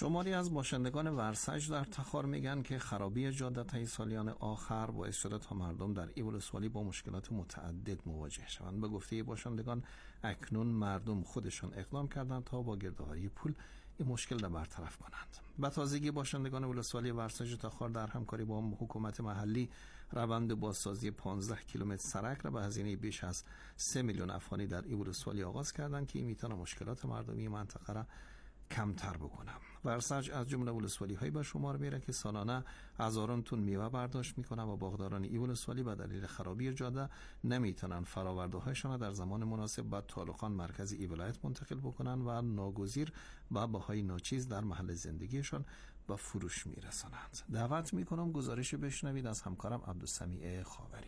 شماری از باشندگان ورسج در تخار میگن که خرابی جاده طی سالیان آخر باعث شده تا مردم در ایولسوالی با مشکلات متعدد مواجه شوند. به گفته باشندگان اکنون مردم خودشان اقدام کردند تا با گردآوری پول این مشکل را برطرف کنند. به تازگی باشندگان ولسوالی ورسج تخار در همکاری با حکومت محلی روند بازسازی 15 کیلومتر سرک را به هزینه بیش از 3 میلیون افغانی در ایولسوالی آغاز کردند که این میتونه مشکلات مردمی منطقه را کمتر بکنم. ورسج از جمله ولسوالی هایی به شمار میره که سالانه هزاران تن میوه برداشت میکنه و باغداران این ولسوالی به دلیل خرابی جاده نمیتونن فراورده هایشان در زمان مناسب به طالقان مرکز این ولایت منتقل بکنن و ناگزیر با بهای ناچیز در محل زندگیشان به فروش میرسانند. دعوت میکنم گزارش بشنوید از همکارم عبدالسمیع خاوری.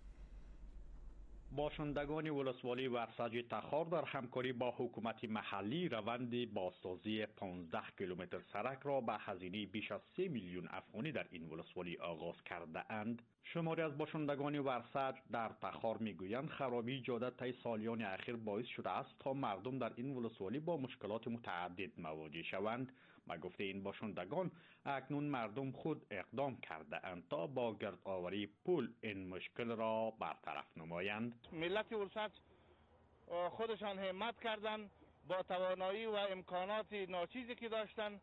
باشندگان ولسوالی ورسج تخار در همکاری با حکومت محلی روند بازسازی 15 کیلومتر سرک را به هزینه بیش از 3 میلیون افغانی در این ولسوالی آغاز کرده اند. شماری از باشندگان ورسج در تخار میگویند خرابی جاده طی سالیان اخیر باعث شده است تا مردم در این ولسوالی با مشکلات متعدد مواجه شوند. با گفته این باشندگان اکنون مردم خود اقدام کرده اند تا با گردآوری پول این مشکل را برطرف نمایند. ملت ولسج خودشان همت کردند، با توانایی و امکانات ناچیزی که داشتند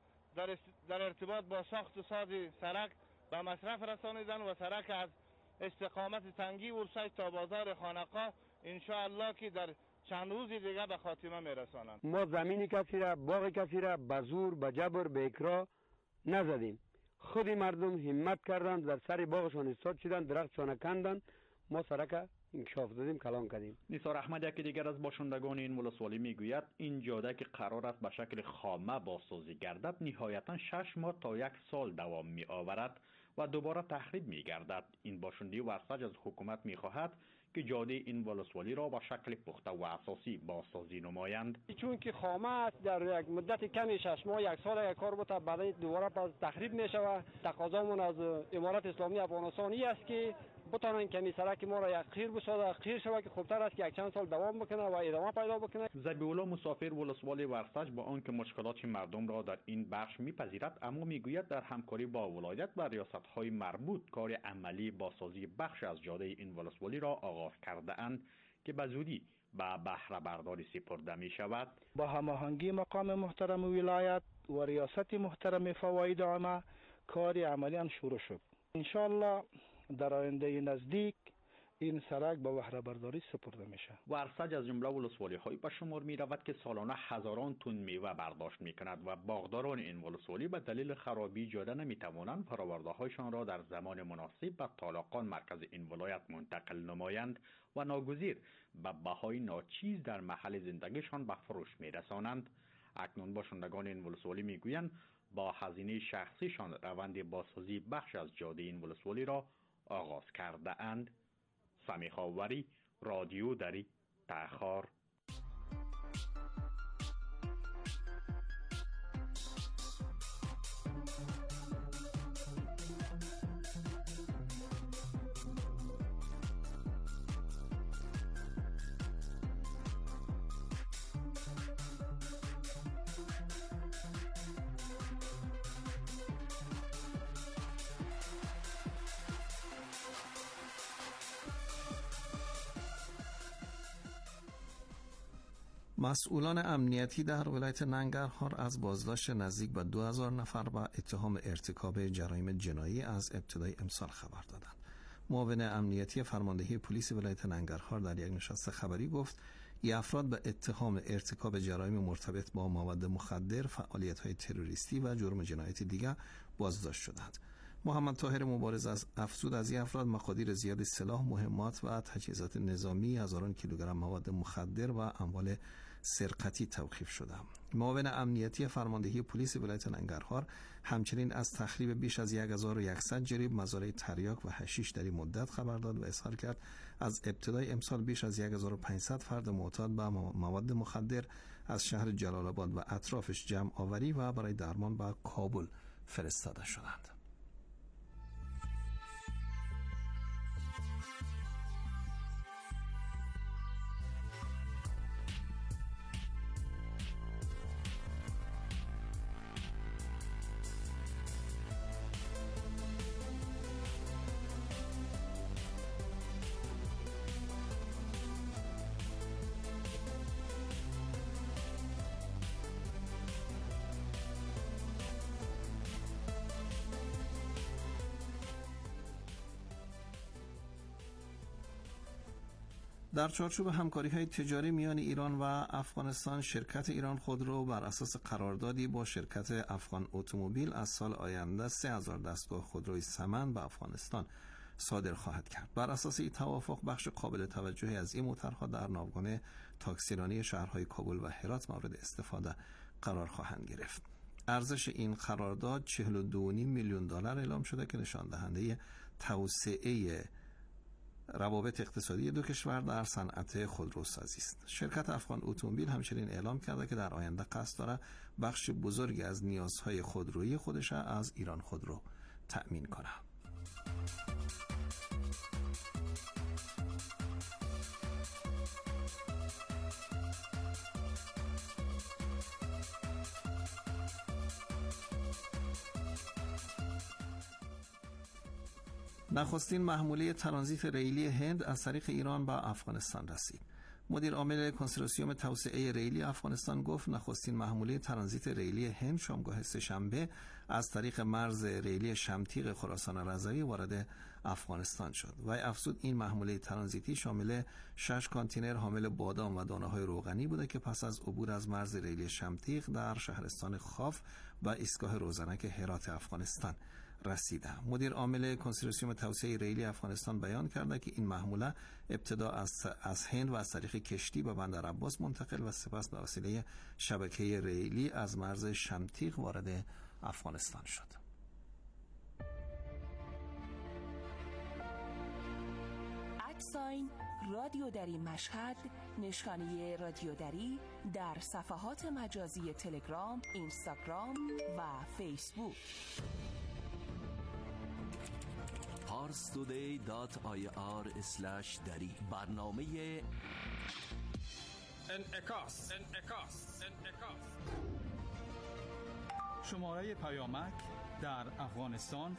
در ارتباط با ساخت و ساز سرک به مصرف رسانیدن و سرک از استقامت تنگی ولسج تا بازار خانقاه انشاءالله که در چند روز دیگه به خاتمه میرسانند. ما زمین کسی را، باغ کسی را به زور، به جبر، به اکراه نزدیم. خود مردم همت کردند، در سر باغشان ایستاد شدند، درختشان کندند، ما سرک انکشاف دادیم، کلان کردیم. نثار احمد یکی دیگر از باشندگان این ولسوالی میگوید این جاده که قرار است به شکل خامه بازسازی گردد نهایتا 6 ماه تا 1 سال دوام می آورد و دوباره تخریب می گردد. این باشنده ورسج از حکومت می خواهد که جاده این ولسوالی را با شکل پخته و اساسی بازسازی نمایند. چون که خامه است در یک مدت کمی 6 ماه 1 سال یک کار بوده، بعد دوباره تخریب می شود. تقاضامون از امارت اسلامی افغانستان است که بتانن کمی سرک ما را یک خیر بسازه، خیر شود که خوبتر است که یک چند سال دوام بکنه و ادامه پیدا بکنه. ذبیح‌الله مسافر ولسوالی ورسج با آنکه مشکلات مردم را در این بخش میپذیرد اما میگوید در همکاری با ولایت و ریاست‌های مربوط کار عملی بازسازی بخش از جاده این ولسوالی را آغاز کرده اند که به زودی به بهره برداری سپرده می شود. با هماهنگی مقام محترم ولایت و ریاست محترم فواید عامه کار عملی شروع شد. انشاءالله در آینده نزدیک این سرک به بهره برداری سپرده میشه. ورسج از جمله ولسوالی های به شمار می رود که سالانه هزاران تن میوه برداشت می کند و باغداران این ولسوالی به دلیل خرابی جاده نمی توانند فراورده هایشان را در زمان مناسب به طالقان مرکز این ولایت منتقل نمایند و ناگزیر به بهای ناچیز در محل زندگیشان به فروش می رسانند. اکنون باشندگان این ولسوالی می گویند با هزینه شخصیشان روند بازسازی بخش از جاده این ولسوالی را آغاز کرده اند. سمیع خاوری، رادیو دری، تخار. مسئولان امنیتی در ولایت ننگرهار از بازداشت نزدیک به 2000 نفر به اتهام ارتکاب جرایم جنایی از ابتدای امسال خبر دادند. معاون امنیتی فرماندهی پلیس ولایت ننگرهار در یک نشست خبری گفت این افراد به اتهام ارتکاب جرایم مرتبط با مواد مخدر، فعالیت‌های تروریستی و جرم جنایتی دیگر بازداشت شدند. محمد طاهر مبارز از افزود از این افراد مقادیر زیاد سلاح، مهمات و تجهیزات نظامی، هزاران کیلوگرم مواد مخدر و اموال سرقتی توقیف شده. معاون امنیتی فرماندهی پلیس ولایت ننگرهار همچنین از تخریب بیش از 1100 جریب مزارع تریاک و حشیش در این مدت خبر داد و اظهار کرد از ابتدای امسال بیش از 1500 فرد معتاد به مواد مخدر از شهر جلال آباد و اطرافش جمع آوری و برای درمان به کابل فرستاده شدند. در چارچوب همکاری‌های تجاری میان ایران و افغانستان، شرکت ایران خودرو بر اساس قراردادی با شرکت افغان اتومبیل از سال آینده 3000 دستگاه خودروی ثمن به افغانستان صادر خواهد کرد. بر اساس این توافق بخش قابل توجهی از این موترها در ناوگان تاکسیرانی شهرهای کابل و هرات مورد استفاده قرار خواهند گرفت. ارزش این قرارداد 42.5 میلیون دلار اعلام شده که نشان دهنده توسعه روابط اقتصادی دو کشور در صنعت خودروسازی است. شرکت افغان اتومبیل همچنین اعلام کرده که در آینده قصد دارد بخش بزرگی از نیازهای خودرویی خودش از ایران خودرو تأمین کند. نخستین محموله ترانزیت ریلی هند از طریق ایران به افغانستان رسید. مدیر عامل کنسورسیوم توسعه ریلی افغانستان گفت نخستین محموله ترانزیت ریلی هند شامگاه سه‌شنبه از طریق مرز ریلی شمتیق خراسان رضایی وارد افغانستان شد. و افزود این محموله ترانزیتی شامل 6 کانتینر حامل بادام و دانه‌های روغنی بوده که پس از عبور از مرز ریلی شمتیق در شهرستان خاف و ایستگاه روزنک هرات افغانستان رسیده. مدیر عامل کنسورسیوم توسعه ریلی افغانستان بیان کرده که این محموله ابتدا از هند و از طریق کشتی به بندر عباس منتقل و سپس به وسیله شبکه ریلی از مرز شمتیق وارد افغانستان شد. ادساین رادیو دری مشهد، نشانی رادیو دری در صفحات مجازی تلگرام، اینستاگرام و فیسبوک. parstoday.ir/dari برنامه انعکاس. شماره پیامک در افغانستان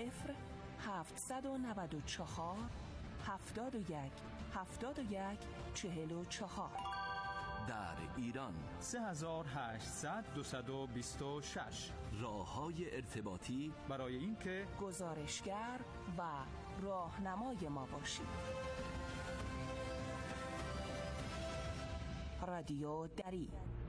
0794 71 71 44. در ایران 3800 226. راه‌های ارتباطی برای اینکه گزارشگر و راهنمای ما باشید. رادیو دری.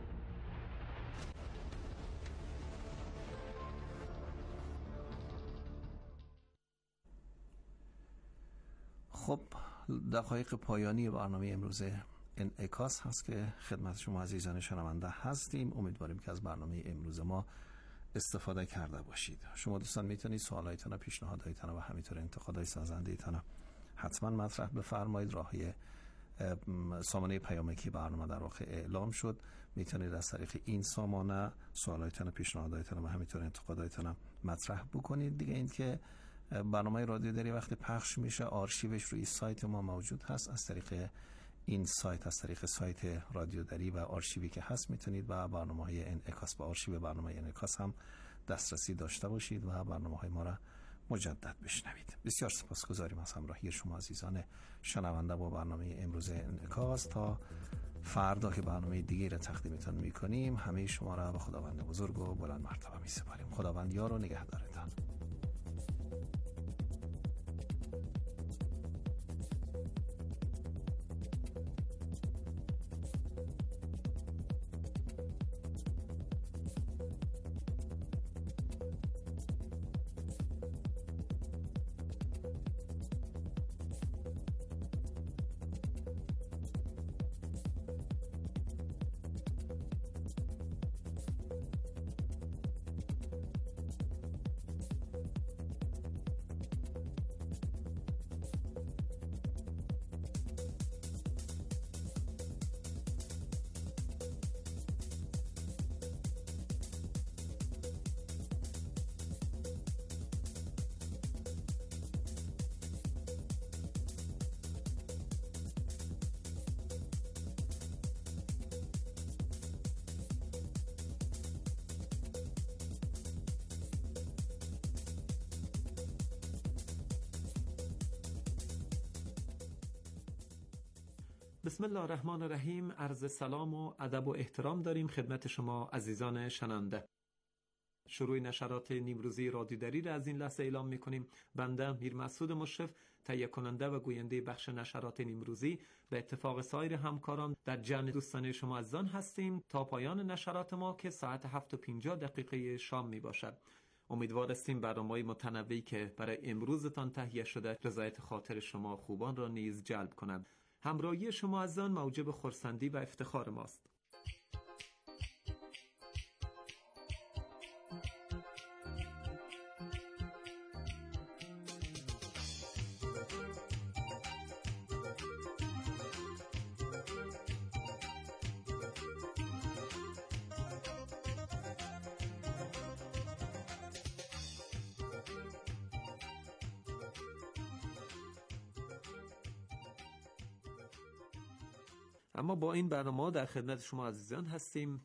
خب دقایق پایانی برنامه امروز انعکاس هست که خدمت شما عزیزان شنونده هستیم. امیدواریم که از برنامه امروز ما استفاده کرده باشید. شما دوستان میتونید سوالایتان و پیشنهاداتتان و همینطور انتقادهای سازنده‌تان حتما مطرح بفرمایید. راهی سامانه پیامکی برنامه در واقع اعلام شد. میتونید از طریق این سامانه سوالایتان و پیشنهاداتتان و همینطور انتقاداتتان مطرح بکنید. دیگه این که برنامه رادیو دری وقتی پخش میشه آرشیوش روی سایت ما موجود هست. از طریق این سایت، از طریق سایت رادیو دری و آرشیوی که هست میتونید به برنامه‌های انعکاس، به آرشیو برنامه انعکاس هم دسترسی داشته باشید و برنامه‌های ما را مجدد بشنوید. بسیار سپاسگزاریم از همراهی شما عزیزان شنونده با برنامه امروز انعکاس. تا فردا که برنامه دیگه را تقدیمتان میکنیم همه شما را به خداوند بزرگ و بلند مرتبه میسپاریم. خداوند یار و نگهدارتان. بسم الله الرحمن الرحیم. عرض سلام و ادب و احترام داریم خدمت شما عزیزان شنونده. شروع نشرات نیمروزی رادیو دری را از این لحظه اعلام می‌کنیم. بنده میر مسعود مشرف، تهیه کننده و گوینده بخش نشرات نیمروزی، به اتفاق سایر همکاران در جمع دوستانه شما عزیزان هستیم تا پایان نشرات ما که ساعت 7:50 شام میباشد. امیدوار هستیم برنامه‌های متنوعی که برای امروزتان تهیه شده رضایت خاطر شما خوبان را نیز جلب کند. همراهی شما عزیزان موجب خرسندی و افتخار ماست. اما با این برنامه در خدمت شما عزیزان هستیم.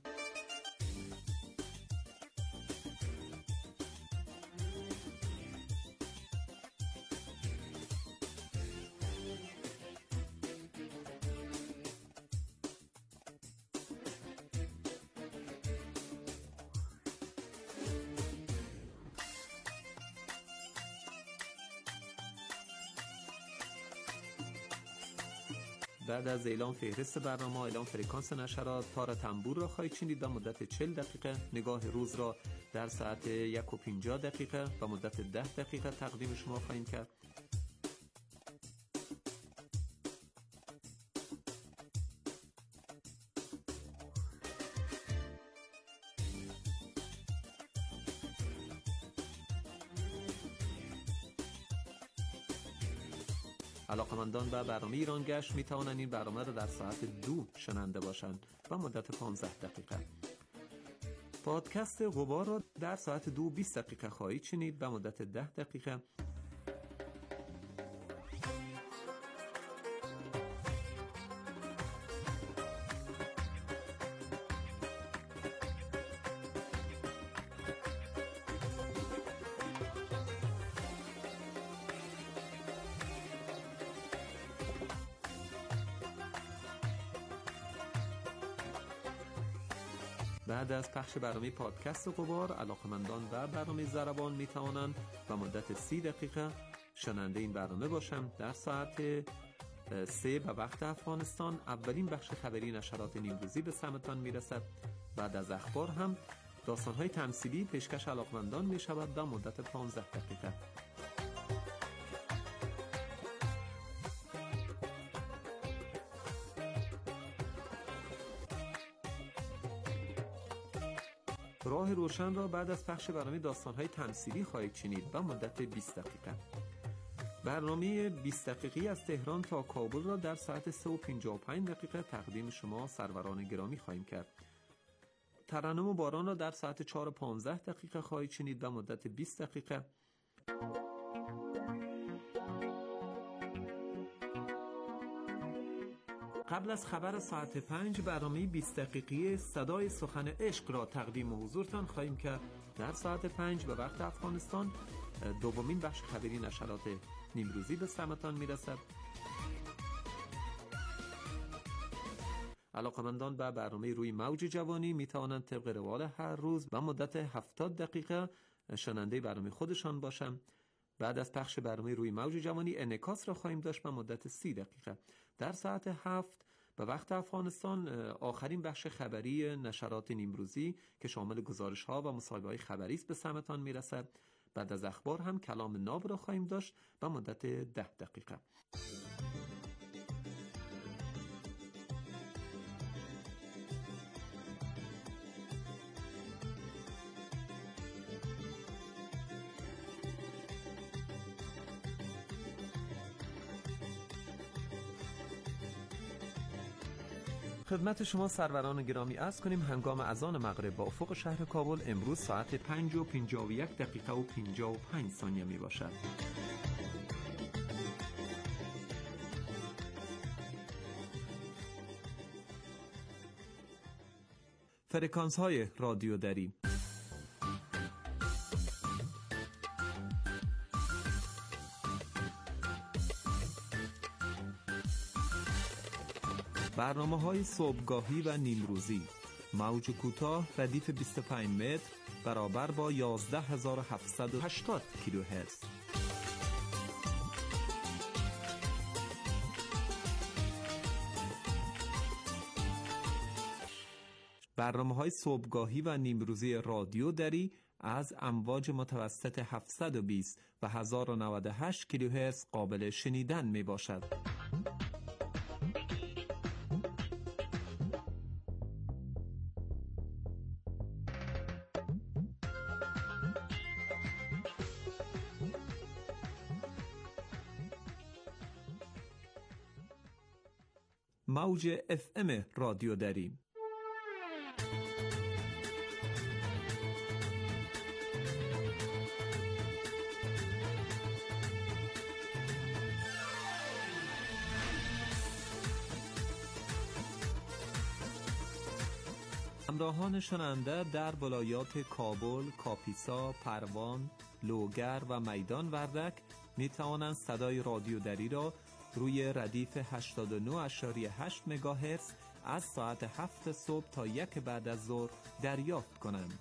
بعد از اعلام فهرست برنامه، اعلام فرکانس نشرات، تار تنبور را خواهید شنید و مدت 40 دقیقه نگاه روز را در ساعت 1:50 و مدت 10 دقیقه تقدیم شما خواهیم کرد. علاقمندان به برنامه ایران گشت می توانند این برنامه را در ساعت 2 شنونده باشند و مدت 15 دقیقه. پادکست غبار را در ساعت 2:20 خواهید شنید و مدت 10 دقیقه. بعد از پخش برنامه پادکست غبار، علاقمندان و برنامه ضربان می توانند و مدت 30 دقیقه شنونده این برنامه باشند. در ساعت 3 به وقت افغانستان اولین بخش خبری نشرات نیمروزی به سمتان می رسد. بعد از اخبار هم داستان‌های تمثیلی پیشکش علاقمندان می شود و مدت 15 دقیقه. راه روشن را بعد از پخش برنامه داستان‌های تمثیلی خواهید شنید و مدت 20 دقیقه. برنامه 20 دقیقی از تهران تا کابل را در ساعت 3:55 تقدیم شما سروران گرامی خواهیم کرد. ترنم و باران را در ساعت 4:15 خواهید شنید و مدت 20 دقیقه. قبل از خبر ساعت 5 برنامه 20 دقیقی صدای سخن عشق را تقدیم حضورتان خواهیم کرد. در ساعت 5 به وقت افغانستان دومین بخش خبری نشرات نیمروزی به سمتان میرسد. علاقمندان به برنامه روی موج جوانی می توانند طبق روال هر روز و مدت 70 دقیقه شنونده برنامه خودشان باشند. بعد از پخش برنامه روی موج جوانی انعکاس را خواهیم داشت به مدت 30 دقیقه. در ساعت 7 به وقت افغانستان آخرین بخش خبری نشرات نیمروزی که شامل گزارش ها و مصاحبه های خبری است به سمتان می رسد. بعد از اخبار هم کلام ناب را خواهیم داشت به مدت 10 دقیقه. خدمت شما سروران گرامی عرض کنیم هنگام اذان مغرب با افق شهر کابل امروز ساعت 5:51 و 55 ثانیه می باشد. فرکانس های رادیو دری. برنامه‌های صبحگاهی و نیمروزی، موج کوتاه ردیف 25 متر برابر با 11780 کیلوهرتز. برنامه‌های صبحگاهی و نیمروزی رادیو دری از امواج متوسط 720 و 1098 کیلوهرتز قابل شنیدن می باشد. موج FM رادیو دری. همراهان شنونده در ولایات کابل، کاپیسا، پروان، لوگر و میدان وردک می توانند صدای رادیو دری را روی ردیف 89.8 مگاهرتز از ساعت 7 صبح تا 1 بعد از ظهر دریافت کنند.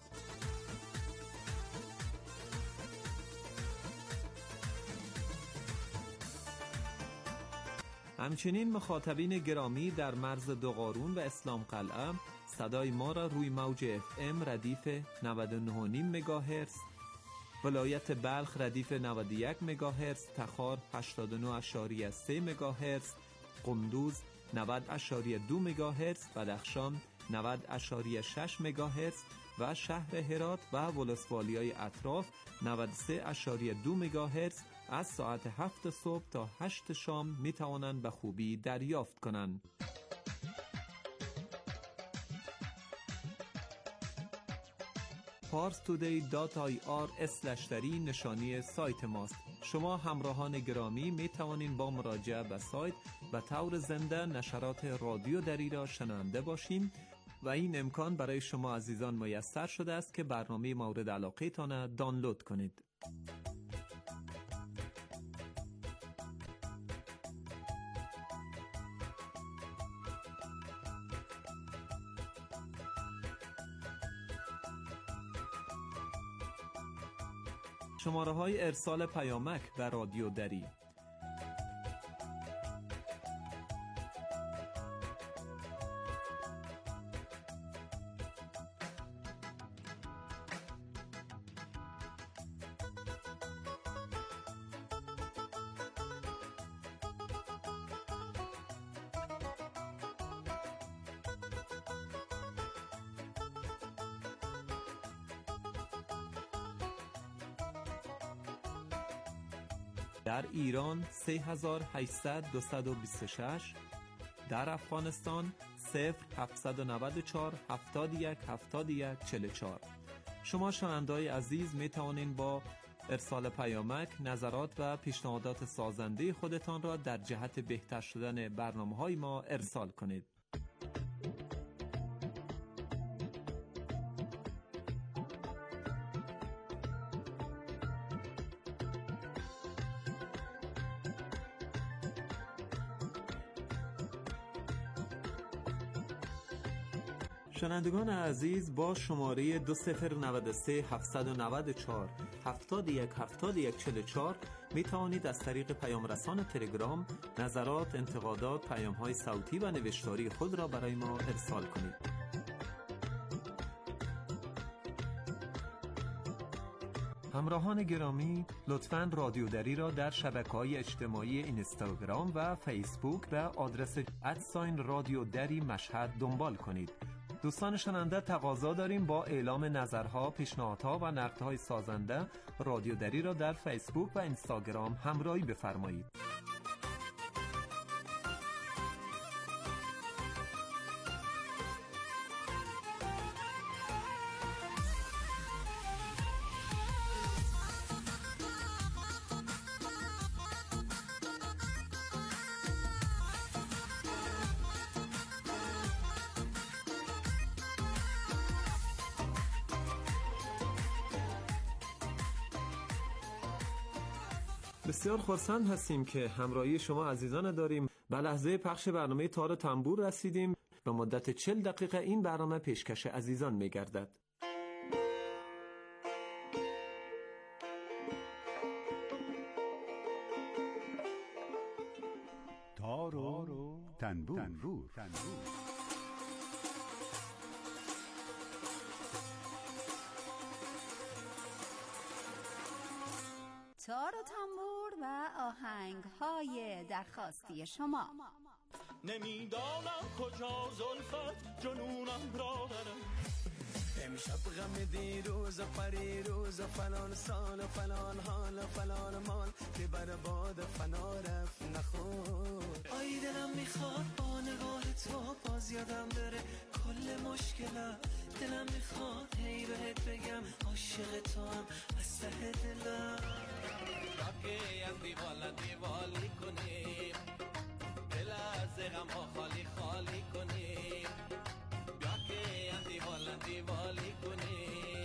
همچنین مخاطبین گرامی در مرز دوقارون و اسلام قلعه صدای ما را روی موج FM ردیف 99.5 مگاهرتز، ولایت بلخ ردیف 91 مگاهرتز، تخار 89.3 مگاهرتز، قندوز 90.2 مگاهرتز، بدخشان 90.6 مگاهرتز و شهر هرات و ولسوالیای اطراف 93.2 مگاهرتز از ساعت 7 صبح تا 8 شام می توانند به خوبی دریافت کنند. parstoday.ir/dari نشانی سایت ماست. شما همراهان گرامی می توانید با مراجعه به سایت به طور زنده نشرات رادیو دری را شنونده باشیم و این امکان برای شما عزیزان میسر شده است که برنامه مورد علاقه تان دانلود کنید. شماره‌های ارسال پیامک به رادیو دری: در ایران 3800-226، در افغانستان 0794 71 71 44. شما شنونده‌های عزیز می توانید با ارسال پیامک نظرات و پیشنهادات سازنده خودتان را در جهت بهتر شدن برنامه‌های ما ارسال کنید. شنوندگان عزیز، با شماره 2093 794 71 71 44 می توانید از طریق پیام رسان تلگرام نظرات، انتقادات، پیام‌های صوتی و نوشتاری خود را برای ما ارسال کنید. همراهان گرامی، لطفاً رادیو دری را در شبکه‌های اجتماعی اینستاگرام و فیسبوک به آدرس @رادیو دری مشهد دنبال کنید. دوستان شنونده، تقاضا داریم با اعلام نظرها، پیشنهادها و نقدهای سازنده رادیو دری را در فیسبوک و اینستاگرام همراهی بفرمایید. بسیار خرسند هستیم که همراهی شما عزیزان داریم. به لحظه پخش برنامه تار تنبور رسیدیم. به مدت 40 دقیقه این برنامه پیشکش عزیزان می‌گردد. تار و تنبور. تار و تنبور و آهنگ‌های درخواستی شما. نمیدانم کجا زلفت جنونم را برم، امشب غم دیروز و پریروز و فلان سال و فلان حال و فلان مال که بر باد فنا رفت نخور. آی دلم میخواد با نگاه تو باز یادم بره کل مشکلم، دلم میخواد هی بهت بگم عاشق تو هم از ته دلم. راکی از دیوالی کنیم، دل از غم ها خالی خالی کنیم، راکی از دیوالی کنیم.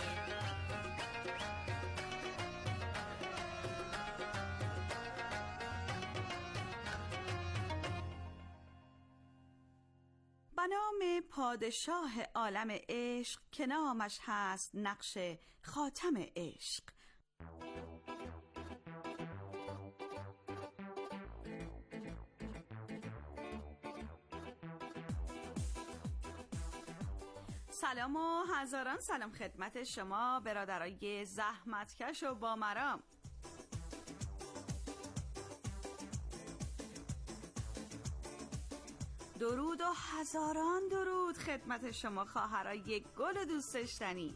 به نام پادشاه عالم عشق که نامش هست نقش خاتم عشق. سلام و هزاران سلام خدمت شما برادرای زحمتکش و با مرام. درود و هزاران درود خدمت شما خواهرای گل دوست داشتنی.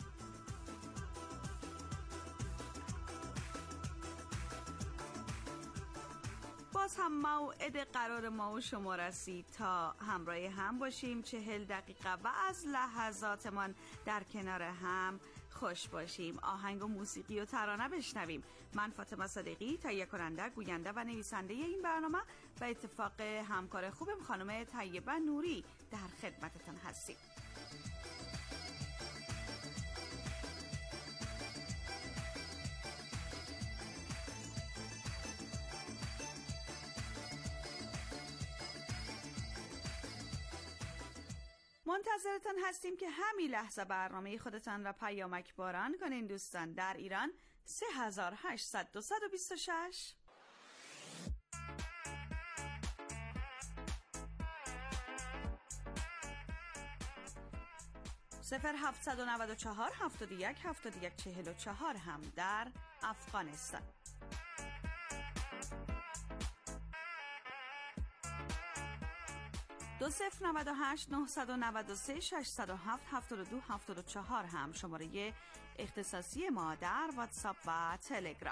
باز هم موعد قرار ما و شما رسید تا همراه هم باشیم 40 دقیقه و از لحظاتمان در کنار هم خوش باشیم، آهنگ و موسیقی و ترانه بشنویم. من فاطمه صادقی تهیه کننده، گوینده و نویسنده این برنامه و اتفاق همکار خوبم خانم طیبه نوری در خدمتتان هستیم. منتظرتان هستیم که همین لحظه برنامه خودتان را پیامک باران کنین دوستان. در ایران 3800 226 0794 71 71 44 هم در افغانستان. 2098 993 607 72 74 هم شماره اختصاصی ما در واتساپ و تلگرام.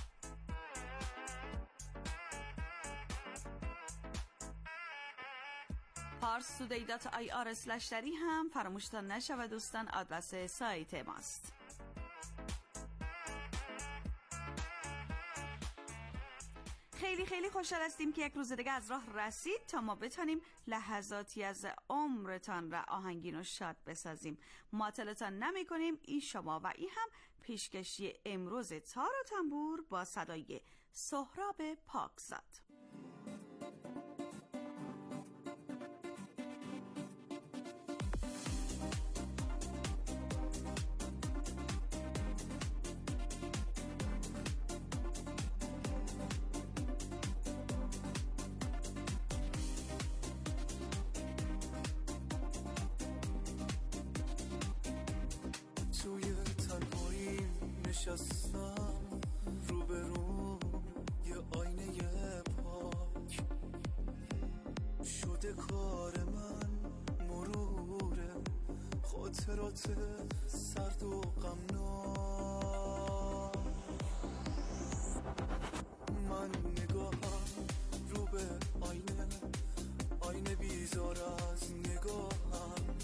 parstoday.ir/dari هم فراموشتان نشود دوستان، آدرس سایت ماست. خیلی خیلی خوشحال هستیم که یک روز دیگه از راه رسید تا ما بتونیم لحظاتی از عمرتان را آهنگین و شاد بسازیم. معطلتان نمی کنیم. این شما و این هم پیشکشی امروز تار و تنبور با صدای سهراب پاکزاد. نشستم روبرو یه آینه پاک شده کار من مروره خاطرات سرد و غمناک. من نگاهم رو به آینه بیزار از نگاهم،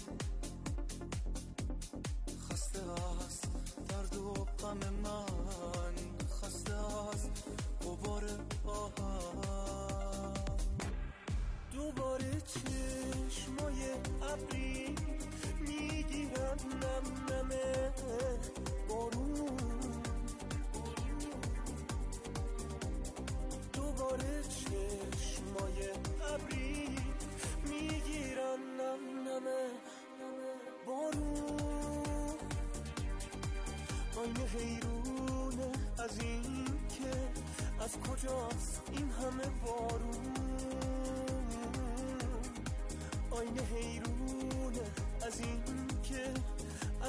خسته از درد و غم من، خسته از غبار آهم. دوباره چشمای ابری میگیرن نم نمه بارون، دوباره چشمای ابری میگیرن نم نمه بارون. آینه حیرونه از این که از کجاست این همه بارون.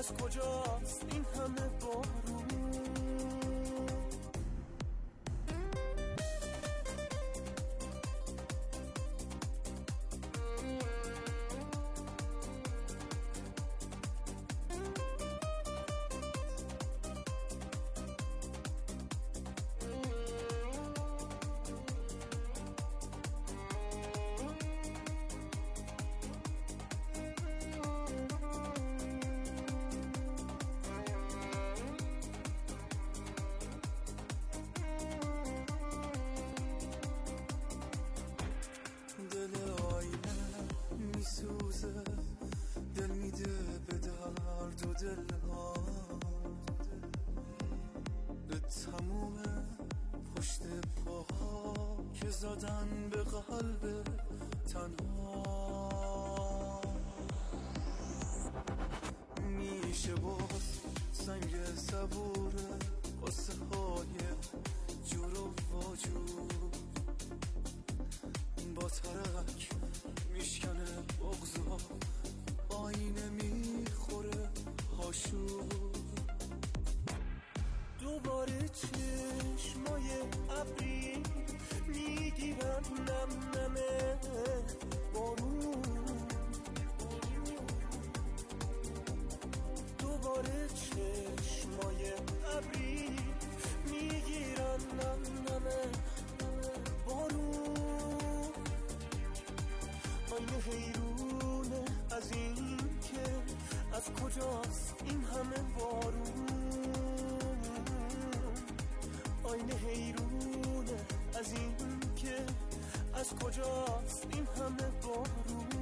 از کجاست این همه بارون؟ دل میده به درد و دلها، به تموم پشت پاها که زدن به قلب تنها. میشه باز سنگ صبور قصه های جور و واجور با ترک میشکنه بغضا، آینه میخوره هاشو. دوباره چشمای ابری میگیرن نم نمه بارون، دوباره چشمای ابری میگیرن نم نمه بارون. آینه حیرونه از این که از کجاست این همه بارون. آینه حیرونه از این که از کجاست این همه بارون.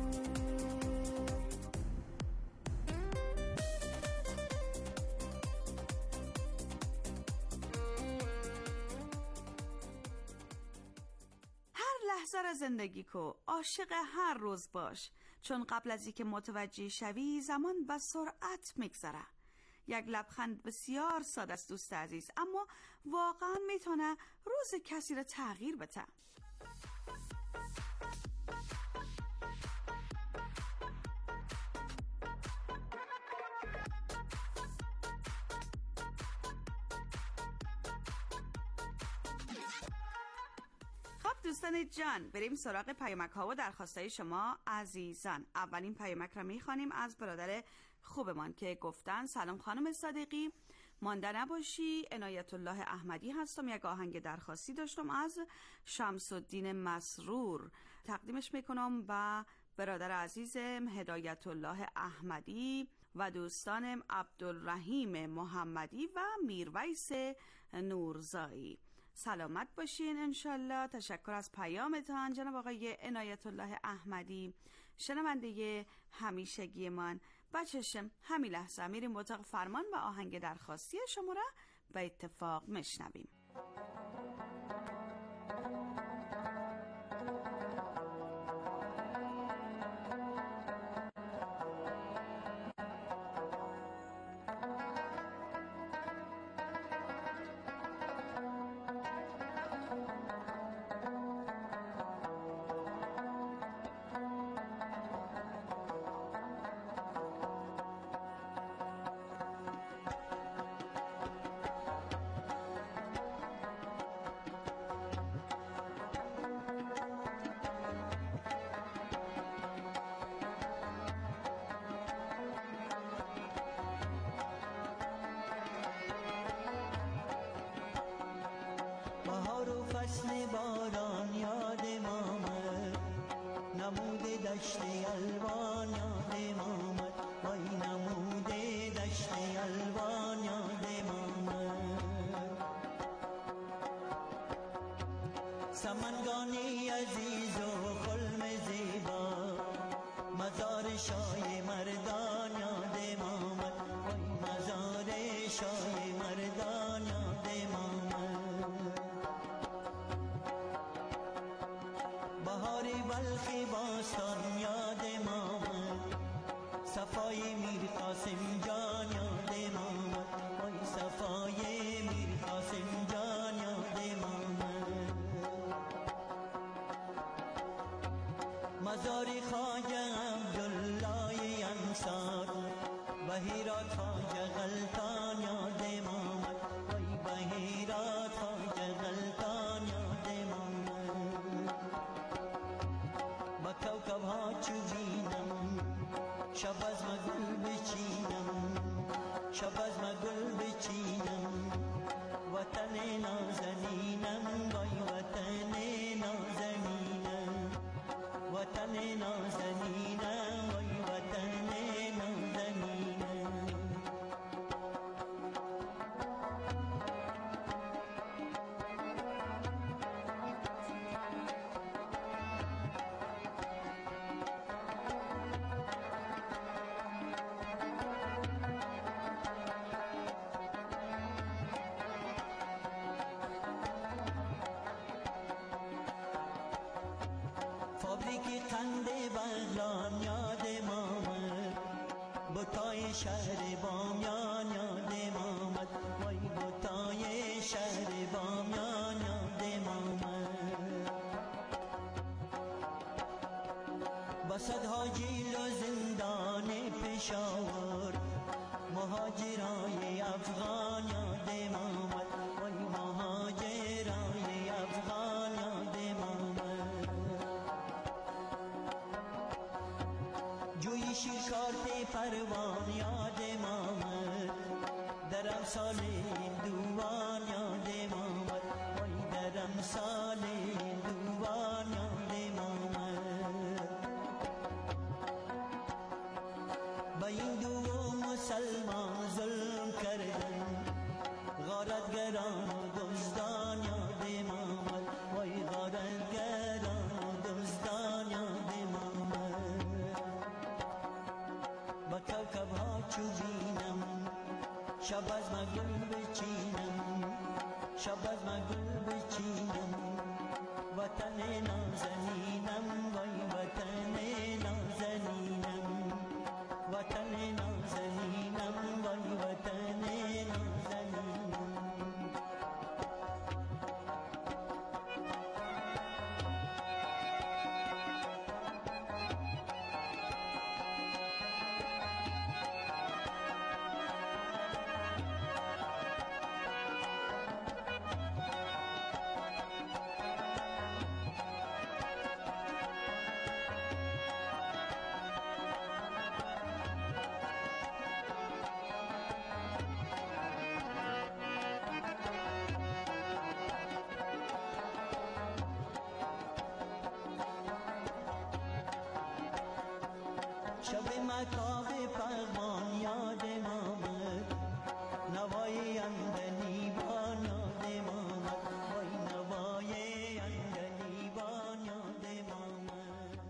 لحظه را زندگی کو، عاشق هر روز باش، چون قبل از اینکه متوجه شوی زمان با سرعت میگذره. یک لبخند بسیار ساده است دوست عزیز، اما واقعا میتونه روز کسی را تغییر بده. دوستان جان، بریم سراغ پیامک ها و درخواستای شما عزیزان. اولین پیامک را میخوانیم از برادر خوبمان که گفتن سلام خانم صادقی، مانده نباشی، عنایت الله احمدی هستم. یک آهنگ درخواستی داشتم از شمس الدین مسرور، تقدیمش میکنم به برادر عزیزم هدایت الله احمدی و دوستانم عبدالرحیم محمدی و میرویس نورزایی. سلامت باشین انشالله. تشکر از پیامتان جناب آقای عنایت الله احمدی، شنونده همیشگی من. بچشم همین لحظه میریم اتاق فرمان و آهنگ درخواستی شما را به اتفاق میشنویم. فصل باران یادم آمد، نمود دشت الوان یادم آمد، وای نمود دشت الوان یادم آمد. سمنگانی عزیز و خلم زیبا، مزار شای مردان یادم آمد، وای مزار شای مردان یادم آمد. بهاری بلخی باستان یادم آمد، صفای میر قاسم جان یادم آمد، وای صفای میر قاسم جان یادم آمد. مزاری خواجه عبدالله انصار، بهیرا خواجه غلطان یادم آمد، وای به هرات خواجه غلطان یادم آمد. با کوکب ها چو بینم شب از ما گل بچینم، شب از ما گل بچینم، وطن نازنینم، وای وطن نازنینم، وطن نازنینم، وای وطن نازنینم. فابریک قند بغلان یادم آمد، بوتای شهر بامیان یادم آمد، وای بوتای شهر بامیان یادم آمد. با صدها جیل و زندان پشاور مهاجرای افغان یادم آمد، وای مهاجرای افغان یادم آمد. جوی شیرکارت پروان یادم آمد، در امثال دوان یادم آمد، وای در امثال دوان یادم آمد. با این دو مسلمان ظلم کردن، غارتگران و دزدان یادم آمد، وای غارتگران و دزدان یادم آمد. با کوکب ها چو بینم شب از ما گل بچینم، شب از ما گل بچینم، وطن نازنینم، وای وطن نازنینم، وطن نازنینم، وای وطن نازنینم. شب مکاو پروان یادم آمد، نوای اندلیبان یادم آمد، وای نوای اندلیبان یادم آمد.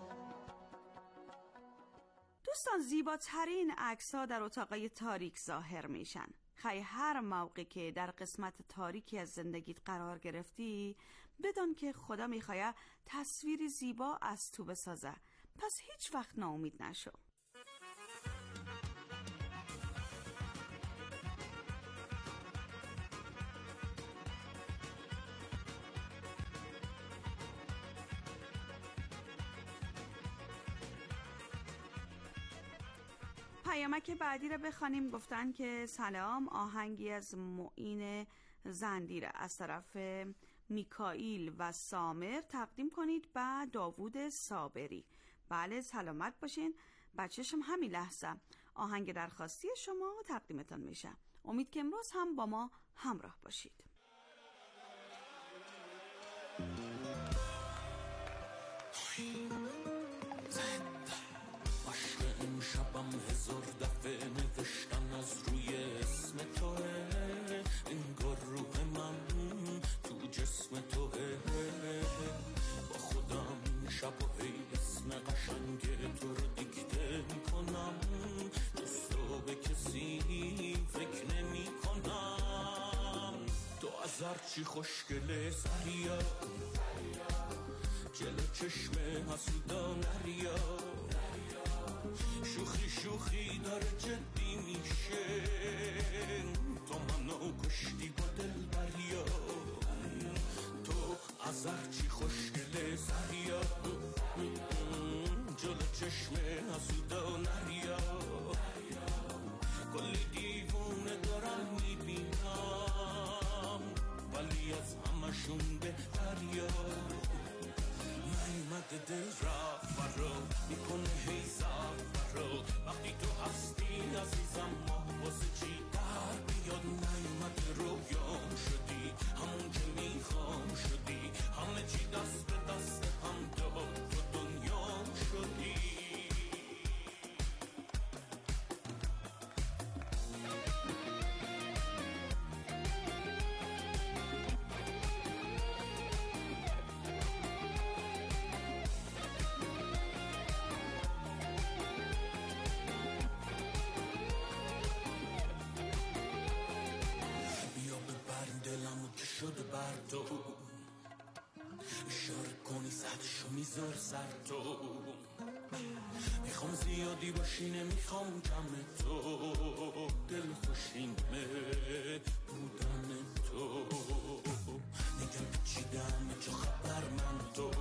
دوستان زیباترین عکس‌ها در اتاقای تاریک ظاهر میشن. خیلی هر موقع که در قسمت تاریکی از زندگیت قرار گرفتی بدان که خدا میخواه تصویری زیبا از تو بسازه، پس هیچ وقت ناامید نشو. پیامک بعدی رو بخوانیم. گفتن که سلام، آهنگی از معین زندیره از طرف میکائیل و سامر تقدیم کنید به داوود صابری. بله سلامت باشین بچه‌شم، همین لحظه آهنگ درخواستی شما تقدیمتان میشه. امید که امروز هم با ما همراه باشید. شبم هزار دفعه نوشتن از روی اسم توه، انگار روح من تو جسم توه. با خودم شب و هی اسم قشنگ تو رو دیکته میکنم، جز تو به کسی فکر نمی کنم. تو از هرچی خوشگله سریا، جلو چشم حسودا نریا، شوخی شوخی داره جدی میشه، تو منو کشتی با دل بریا. تو از هرچی خوشگله سریا، جلو چشم حسودا نریا، کلی نیامده دل رفت رو میکنه هیزم رو وقتی تو هستی عزیزم ما واسه چی در بیاد نیامده رویام شدی همون که میخوام شدی همه چی دست به دست هم داد تو دنیام شدی شده بر تو اشاره کنی سطشو میذار سر تو میخوام زیادی باشی نمیخوام کم تو دل خوشینه بودن تو نگم چیدم چه خبر من تو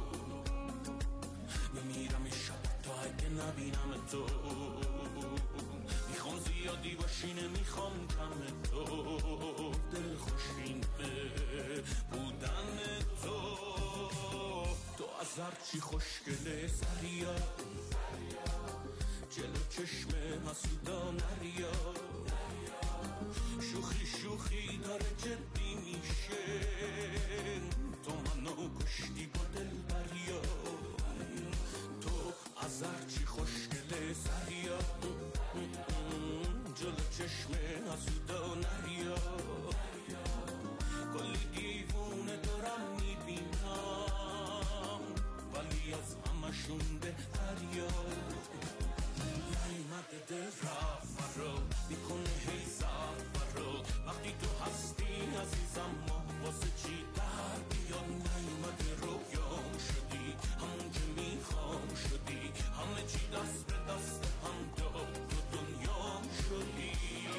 میمیرم شب تا اگه نبینم تو میخوام زیادی باشی نمیخوام کم تو دل خوشینه بودن تو تو از هرچی خوشگله سریا جلو چشم حسودا نریا شوخی شوخی داره جدی میشه تو منو کشتی با دل بریا تو از هرچی خوشگله سریا جلو چشم حسودا نریا کلی دیوونه دارم میبینم ولی از همشون بهتریا نیامده دل رفت رو میکنه هیزم رو وقتی تو هستی عزیزم ما واسه چی در بیاد نیامده رویام شدی همون که میخوام شدی همه چی دست به دست هم داد تو دنیام شدی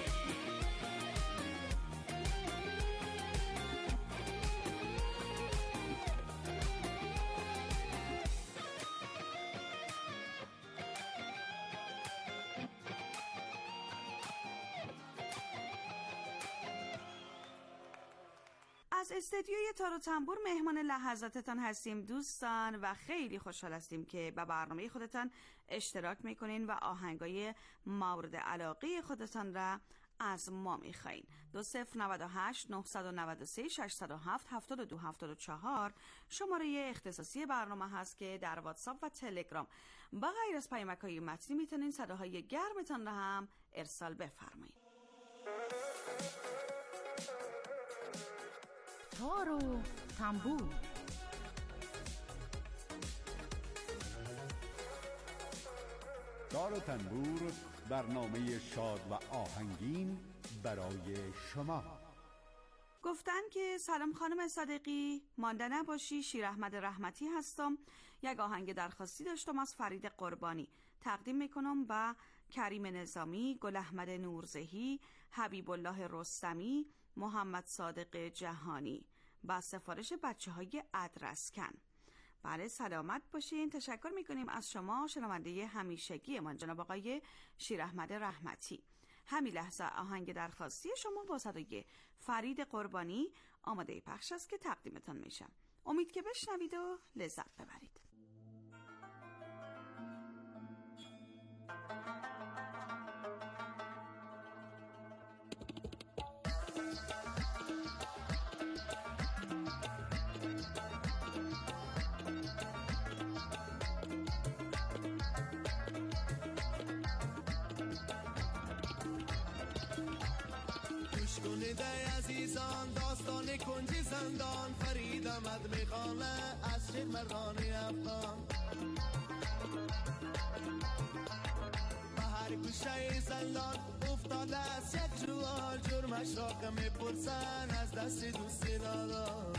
از استدیوی تار و تنبور مهمان لحظاتتان هستیم دوستان و خیلی خوشحال هستیم که با برنامه خودتان اشتراک میکنین و آهنگای مورد علاقه خودتان را از ما میخواین. 2098 993 607 7274 شماره اختصاصی برنامه هست که در واتساپ و تلگرام با غیر از پیامک‌های متنی میتونین صداهای گرمتان را هم ارسال بفرمایید. تار و تنبور تار و تنبور برنامه شاد و آهنگین برای شما. گفتن که سلام خانم صادقی، مانده نباشی. شیر احمد رحمتی هستم. یک آهنگ درخواستی داشتم از فرید قربانی تقدیم میکنم با کریم نظامی، گل احمد نورزهی، حبیب الله رستمی، محمد صادق جهانی با سفارش بچه‌های ادرسکن. بله سلامت باشین. تشکر میکنیم از شما شنونده همیشگی من جناب آقای شیر احمد رحمتی. همین لحظه آهنگ درخواستی شما با صدای فرید قربانی آماده پخش است که تقدیمتان میشم. امید که بشنوید و لذت ببرید. عزیزان داستان کنج زندان فرید آمد میخوانه از شیر مردانی افغان به هر گوشه زندان افتاده از یک جوال جرمش را که میپرسن از دست دوستی دادن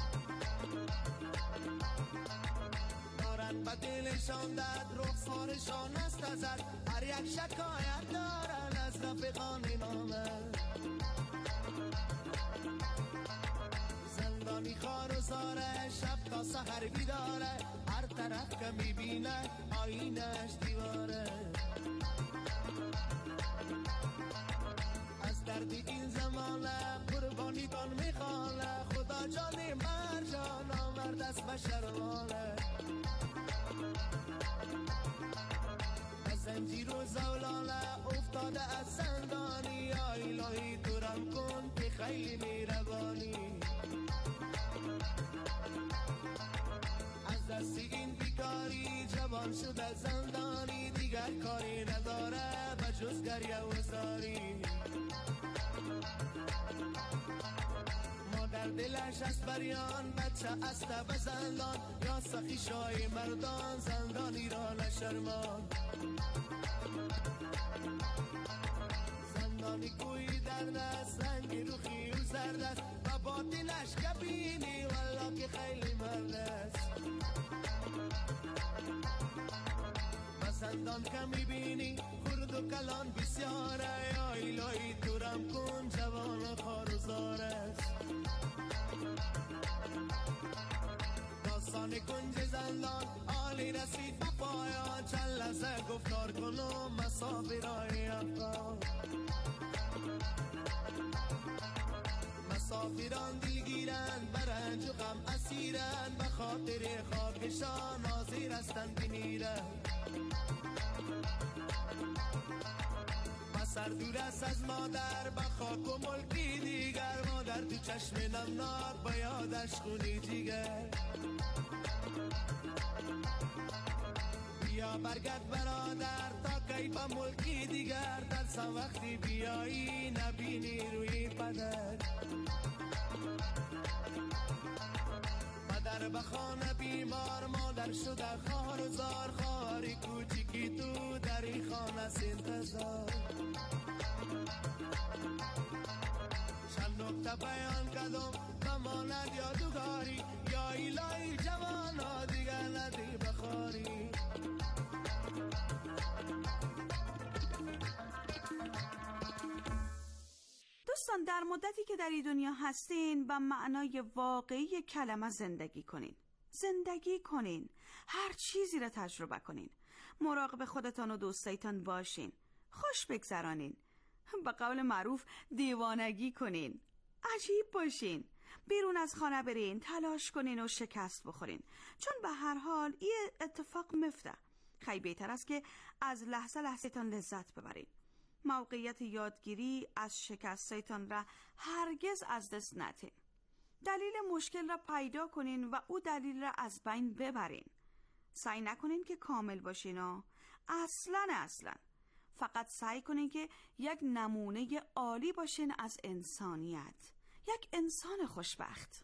دارن به دلشان دد رخسارشان است ازد هر یک شکایت دارن از رفیقان اینانه زندانی خار و زاره شب تا سحر بیداره هر طرف که میبینه آینش دیواره از درد این زمانه قربانی کن میخوانه خدا جان مرجان آورد از بشر ماله خیلی میروانی. از دست این بیکاری جوان شده زندانی، دیگر کاری نداره به جز گریه و زاری. مادر دلش از بریان، بچه است به زندان، یا سخی شای مردان زندانی را نشرمان. زندانی کوی درد است، رنگی روخی و زرد است، و باطنش کبینی والله که خیلی مرد است. و زندان که میبینی خرد و کلان بسیاره، یا الهی دورم کن جوان خارزار است. داستان کنج زندان عالی رسید به پایان، چند لحظه گفتار کنم مسافرای افغان. مسافران دلگیرند، برنج و غم اسیرند، به خاطر خاکشان حاضر هستند بمیرند. پسر دور است از مادر، به خاک و ملکی دیگر، مادر تو چشم نمناک به یادش خونی جیگر. بیا برگرد برادر تا کی به ملکی دیگر، درسم وقتی بیایی نبینی روی پدر. پدر به خانه بیمار، مادر شده خوار و زار، خواری کوچیکی تو در این خانه سنتظار. چند نکته بیان کردم بماند یادگاری، یا الهی جوانا دیگر ندی بخاری. دوستان، در مدتی که در این دنیا هستین به معنای واقعی کلمه زندگی کنین. زندگی کنین، هر چیزی را تجربه کنین، مراقب خودتان و دوستایتان باشین، خوش بگذرانین، به قول معروف دیوانگی کنین، عجیب باشین، بیرون از خانه برین، تلاش کنین و شکست بخورین، چون به هر حال این اتفاق مفته. خیلی بهتر است که از لحظه لحظه تان لذت ببرین. موقعیت یادگیری از شکستایتان را هرگز از دست ندین. دلیل مشکل را پیدا کنین و او دلیل را از بین ببرین. سعی نکنین که کامل باشین و اصلا فقط سعی کنین که یک نمونه عالی باشین از انسانیت، یک انسان خوشبخت.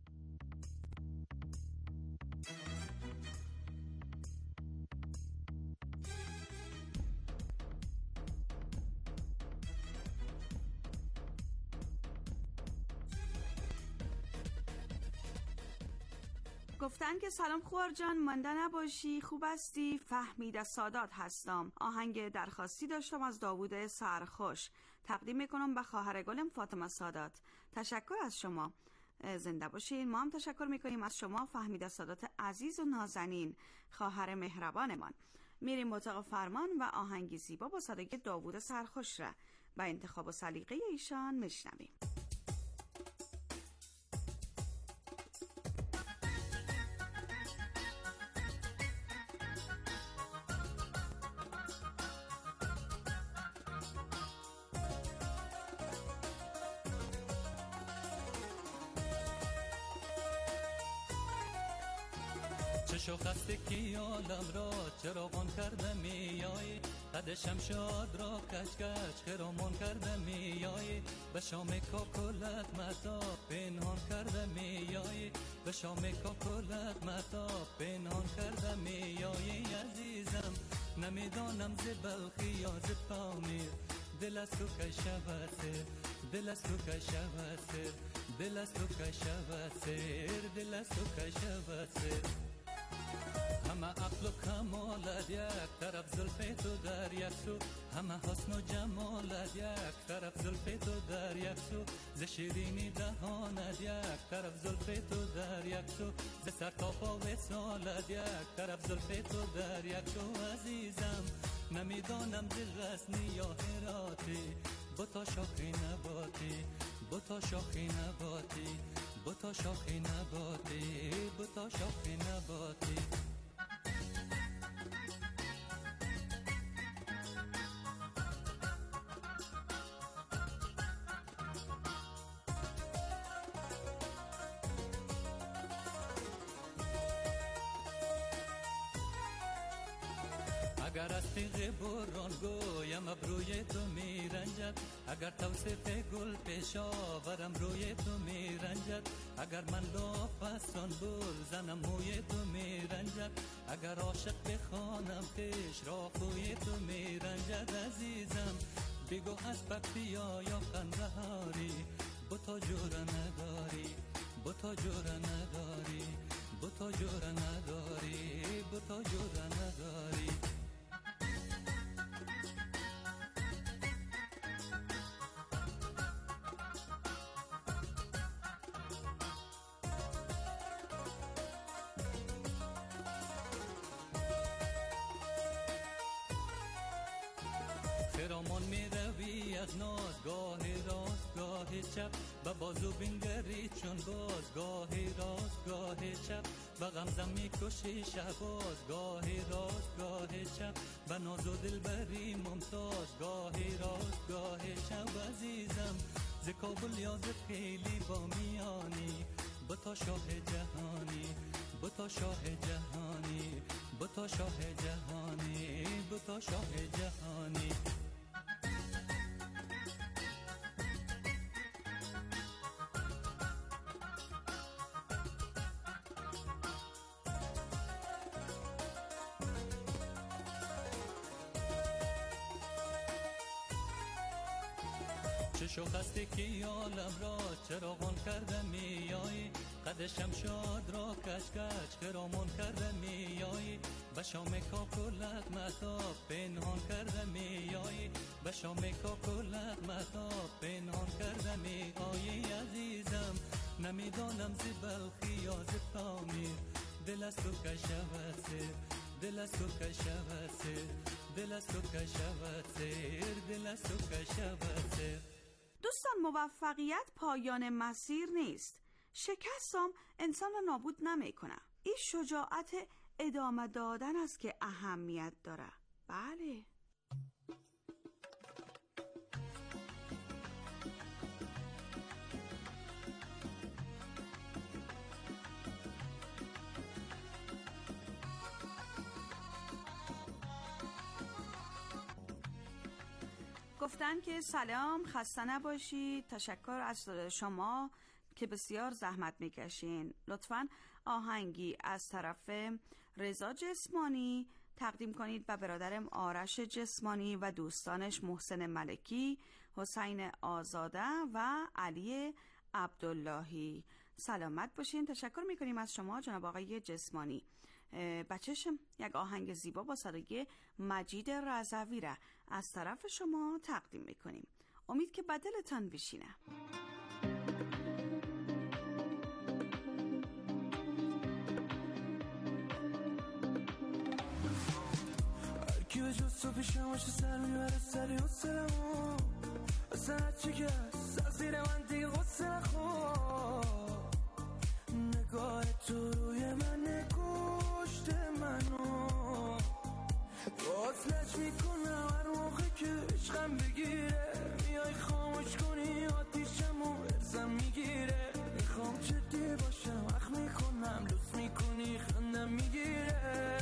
گفتن که سلام خوار جان، مانده نباشی، خوب هستی؟ فهمیده سادات هستم. آهنگ درخواستی داشتم از داوود سرخوش، تقدیم میکنم به خواهر گلم فاطمه سادات. تشکر از شما، زنده باشین. ما هم تشکر میکنیم از شما فهمیده سادات عزیز و نازنین، خواهر مهربانمان. میریم اتاق فرمان و آهنگی زیبا با صدای داوود سرخوش را به انتخاب و سلیقه ایشان میشنویم. چشو خسته کی عالم را چراغان کرده میایی، قد شمشاد را کچ کچ خرامان کرده میایی، به شام کاکلت مطاب پنهان کرده میایی، به شام کاکلت مطاب پنهان کرده میایی. عزیزم نمیدانم ز بلخی یا ز پامیر، دل از تو که شود سر، دل از تو که شود سر، دل از تو که شود سر، دل از تو که شود سر. همه عقل و کمالت یک طرف زلف تو در یک سو، همه حسن و جمالت یک طرف زلف تو در یک سو، ز شیرینی دهانت یک طرف زلف تو در یک سو، ز سر تا پا وصالت یک طرف زلف تو در یک سو. عزیزم نمیدانم دل غزنی یا هراتی، بتا شاخی نباتی، بتا شاخی نباتی، بتا شاخی نباتی، بتا شاخی نباتی. اگر از تیغ بران گویم ابروی تو میرنجد، اگر توصیف گل پیش آورم روی تو میرنجد، اگر من لافستان بول زنم موی تو میرنجد، اگر عاشق بخوانم پیش را خوی تو میرنجد. عزیزم بگو از بکتیا یا قندهاری، بتا جور نداری، بتا جور نداری، بتا جور نداری، بتا جور نداری. خرامان می روی از ناز، گاهی راست گاهی چپ، به بازو بینگری چون باز، گاهی راست گاهی چپ، به غمزم می کشی شهباز، گاهی راست گاهی چپ، به ناز و دلبری ممتاز، گاهی راست گاهی چپ. عزیزم ز کابل یا ز خیلی با میانی، بتا شاه جهانی، بتا شاه جهانی، بتا شاه جهانی، بتا شاه جهانی. چشو خسته که عالم را چراغان کرده میایی، قد شمشاد را کچ کچ خرامان کرده میایی، به شام کاکولت مهتاب پنهان کرده میایی، به شام کاکولت مهتاب پنهان کرده میایی. عزیزم نمیدانم زی بلخی یا زی پامیر، دل از تو که شود سر، دل از تو که شود سر، دل از تو که شود سر، دل از تو که شود سر. دوستان موفقیت پایان مسیر نیست. شکستم انسان را نابود نمی کنه. این شجاعت ادامه دادن است که اهمیت داره. بله. گفتن که سلام، خسته نباشید، تشکر از شما که بسیار زحمت میکشین. لطفاً آهنگی از طرف رضا جسمانی تقدیم کنید به برادرم آرش جسمانی و دوستانش محسن ملکی، حسین آزاده و علی عبداللهی. سلامت باشین. تشکر میکنیم از شما جناب آقای جسمانی. بچه‌شم یک آهنگ زیبا با صدای مجید رضوی را از طرف شما تقدیم میکنیم. امید که بدلتان بشینه. هرکی به جز تو پیشم باشه سر میبره سری و سلمو، اصلا هرچی که سر زیر من دیگه غصه نخور، نگاه تو روی من نکشته منو، وصلت میکنم هر موقع که عشقم بگیره، میای خاموش کنی آتیشمو ارزم میگیره، میخوام جدی باشم اخ میکنم لطف میکنی خندم میگیره،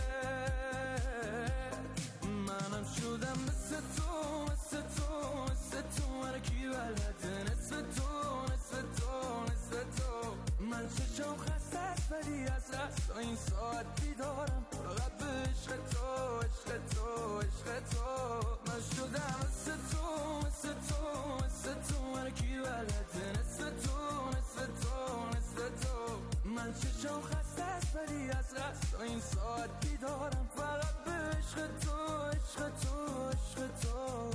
منم شدم مثل تو مثل تو مثل تو، هرکی بلده نصف تو نصف تو نصف تو، من چشم خسته است ولی از رست این ساعت بیدارم، فقط به عشق تو عشق تو عشق تو، من شدم مثل تو مثل تو مثل تو، هرکی بلده نصف تو نصف تو نصف تو، من چشم خسته است ولی از رست این ساعت بیدارم، فقط به عشق تو عشق تو عشق تو.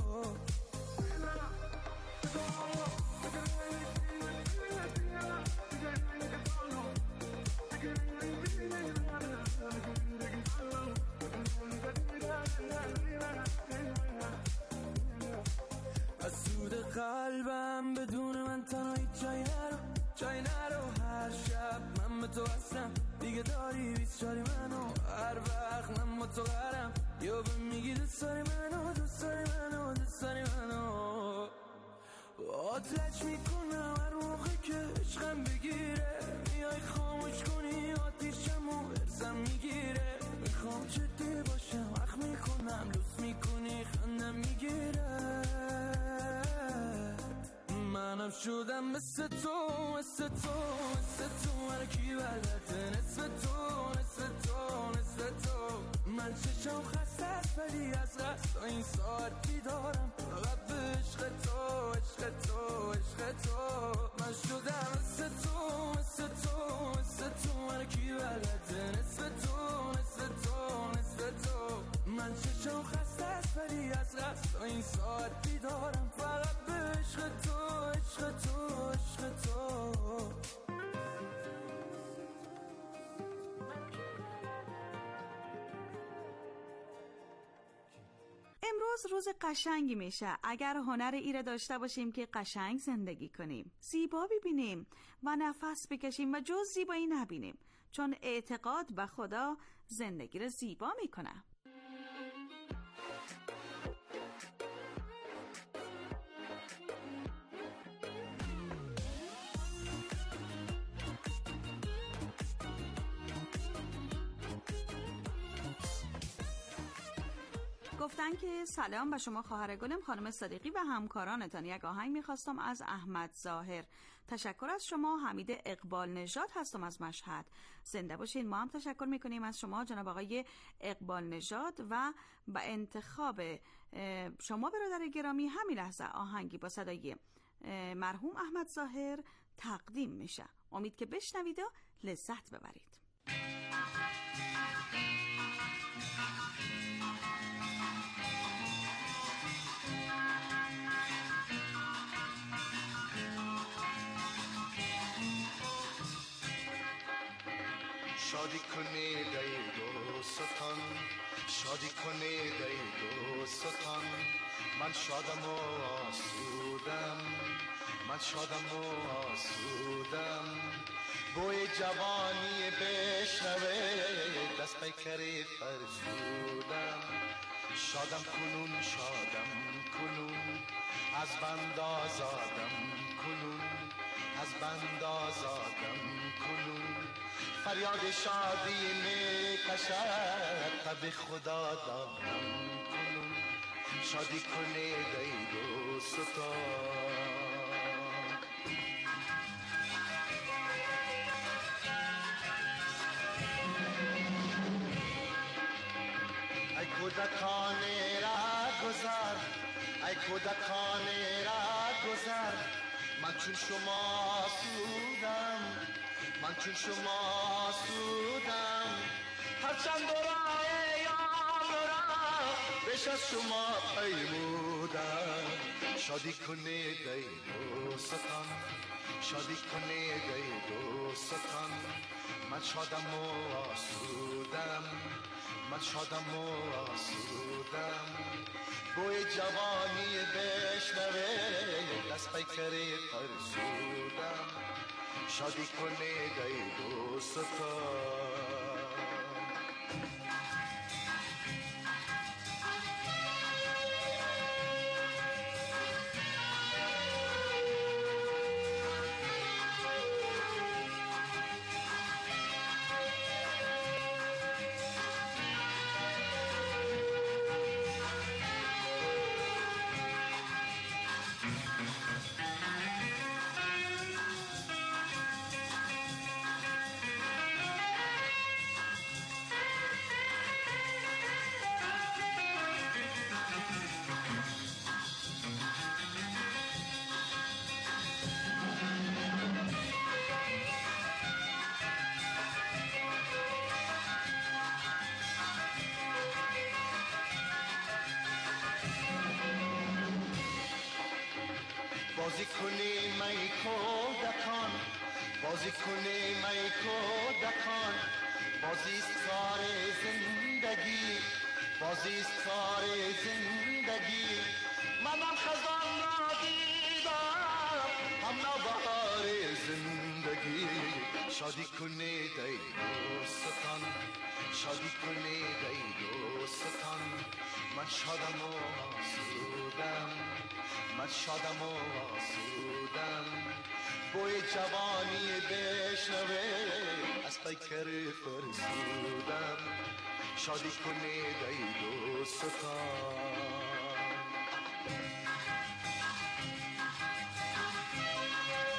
از سود قلبم بدون من تنهایی جای نرو، هر شب من به تو هستم دیگه داری 24 منو، هر وقت من با تو قرم یا به میگی دوست داری منو دوست داری منو دوست داری منو، آتلش میکنم هر موقع که عشقم بگیره، میای خاموش کنی آتیشمو ارزم میگیره، میخوام جدی باشم اخ میکنم شدم مثل تو مثل تو مثل تو هر کی بلده نصف تو نصف تو نصف تو من چشم خسته است ولی از قصد این ساعت بیدارم فقط به عشق تو عشق تو عشق تو من شدم مثل تو مثل تو مثل تو هر کی بلده نصف تو نصف تو نصف تو من چشم خسته است ولی از قصد این ساعت بیدارم فقط به عشق تو عشق تو عشق تو امروز روز قشنگی میشه اگر هنر ایره داشته باشیم که قشنگ زندگی کنیم، زیبا ببینیم و نفس بکشیم و جز زیبایی نبینیم، چون اعتقاد به خدا زندگی رو زیبا میکنه. گفتن که سلام به شما خواهر گلم خانم صدیقی و همکارانتان. یک آهنگ میخواستم از احمد ظاهر. تشکر از شما. حمید اقبال نژاد هستم از مشهد. زنده باشین. ما هم تشکر میکنیم از شما جناب آقای اقبال نژاد و با انتخاب شما برادر گرامی همین لحظه آهنگی با صدای مرحوم احمد ظاهر تقدیم میشه. امید که بشنوید و لذت ببرید. شادی کنید ای دوستان، شادی کنید ای دوستان، من شادم و آسودم، من شادم و آسودم، بوی جوانی بشنوه دست پیکری فرسودم، شادم کنون شادم کنون، از بند آزادم کنون، از بند آزادم کنون، فریاد شادی می کشد تب خدا دارم کنون، شادی کنید ای دوستان. ای کودکان را گذر، ای کودکان را گذر، من چون شما سودم، من چون شما سودم، هرچند راه یام را بیش از شما پیمودم، شادی کنید ای دوستان، شادی کنید ای دوستان، من شادم و آسودم، من شادم و آسودم، بوی جوانی بشنوه دست پیکری فرسودم، شادی کنید ای دوستان. بازی کنیم ای کودکان، بازی کنیم ای کودکان، بازیست کار زندگی، بازیست کار زندگی، منم خزان را دیدم هم نوبهار زندگی، شادی کنید ای دوستان، شادی کنید ای دوستان، من شادم و آسودم، من شادم و آسودم، بوی جوانی بشنوه از پیکر فرسودم، شادی کنید ای دوستان.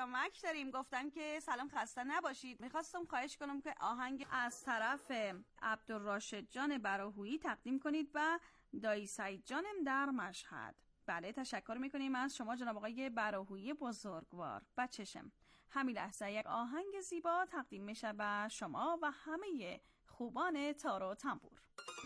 پیامک داریم. گفتن که سلام، خسته نباشید. میخواستم خواهش کنم که آهنگ از طرف عبدالراشد جان براهویی تقدیم کنید و دایی سعید جانم در مشهد. بله، تشکر میکنیم از شما جناب آقای براهویی بزرگوار. بچشم همین لحظه یک آهنگ زیبا تقدیم میشه به شما و همه خوبان تار و تنبور.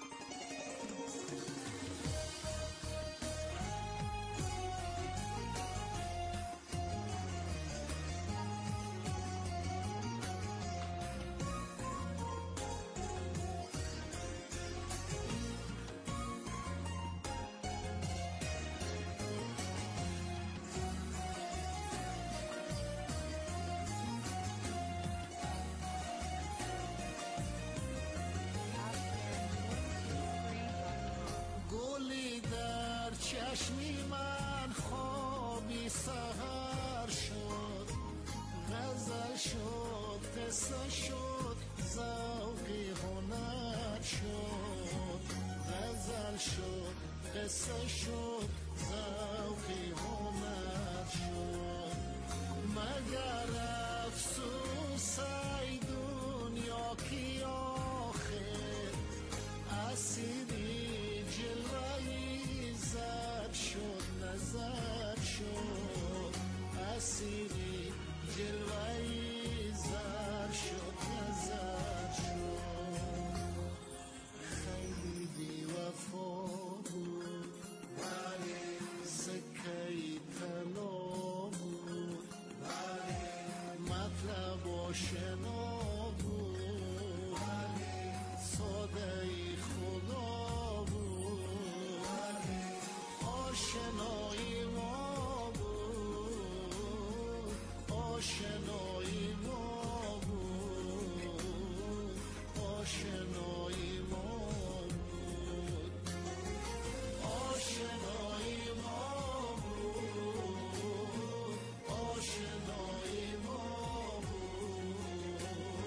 چشمی من خوابی سهر شد، غزل شد، قصه شد، ذوقی هنر شد. غزل شد، قصه شد، ذوقی هنر شد. مگر افسوس ای دنیا کی آخر اسیری جلوهی زد شد، نظر شد. اسیری جلوهی زد شد، نظر شد. خیلی بی وفا بود ولی سکهی طلا بود، مطلب آشنا بود ولی سادهی خدا بود. آشنایی ما بود، آشنایی ما بود، آشنایی ما بود، آشنایی ما بود، آشنایی ما بود،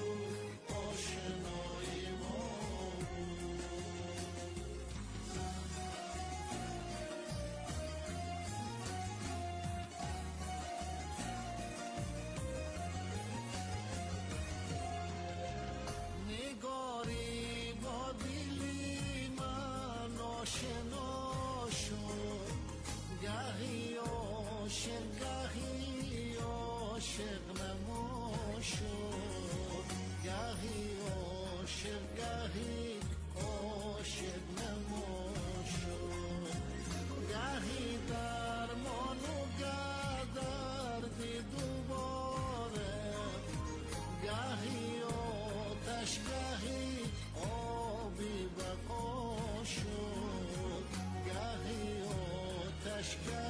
آشنایی ما بود. نگاری با دلی من آشنا شد، گهی عاشق گهی عاشق نما شد. گهی عاشق گهی عاشق نما شد. گهی درمان و گدردی دوباره، گهی آتش گهی آبی بقا شد. گهی آتش گهی